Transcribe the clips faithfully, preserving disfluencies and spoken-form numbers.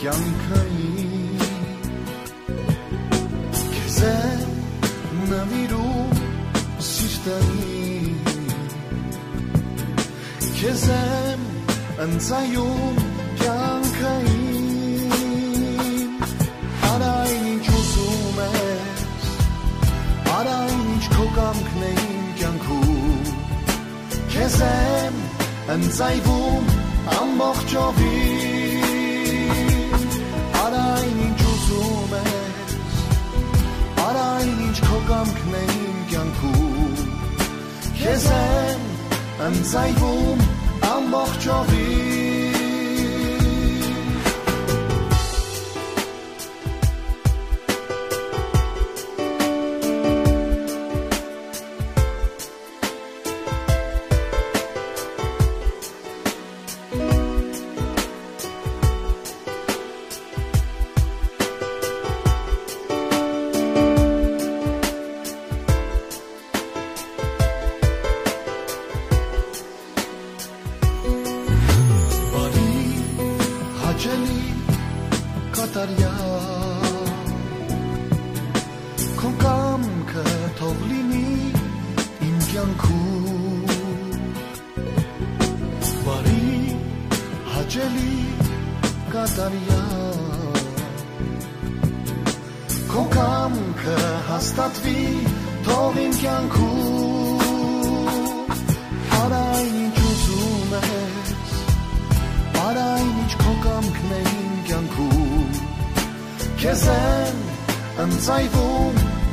կյանքային քեզ եմ նվիրում սիրտային քեզ եմ ընծայում կյանքային արա ինչ ուզում ես արա ինչ քո կամքն է իմ կյանքում քեզ եմ ընծայվում ամբողջովին արա ինչ ուզում ես արա ինչ քո կամքն է իմ կյանքում քեզ եմ ընծայվում ամբողջովին Քո կամքը թող լինի իմ կյանքում բարի հաճելի կատարյալ Քո կամքը հաստատվի թող իմ կյանքում արա ինչ ուզում ես արա ինչ քո կամքն է իմ կյանքում քեզ եմ ընծայվում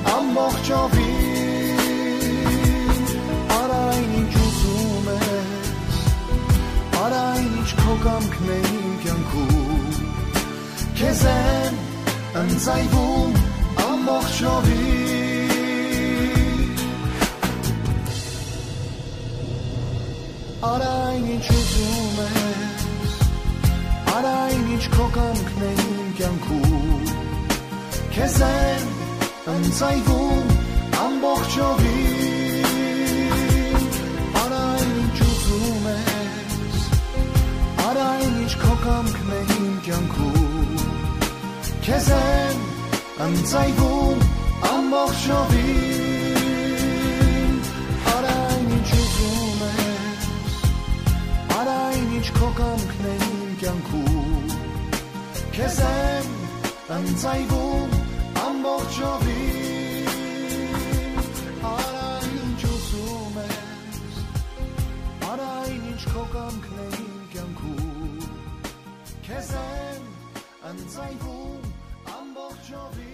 ամբողջովին արա ինչ ուզում ես արա ինչ քո կամքն է իմ կյանքում քեզ եմ ընծայվում ամբողջովին արա ինչ ուզում ես արա ինչ քո կամքն է իմ կյանքում քեզ եմ ընծայվում ամբողջովին արա ինչ ուզում ես արա ինչ քո կամքն է իմ կյանքում քեզ եմ ընծայվում ամբողջովին արա ինչ ուզում ես արա ինչ քո կամքն է իմ կյանքում քեզ եմ ընծայվում ամբողջովին արա ինչ ուզում ես արա ինչ քո կամքն է իմ կյանքում քեզ եմ ընծայվում ամբողջովին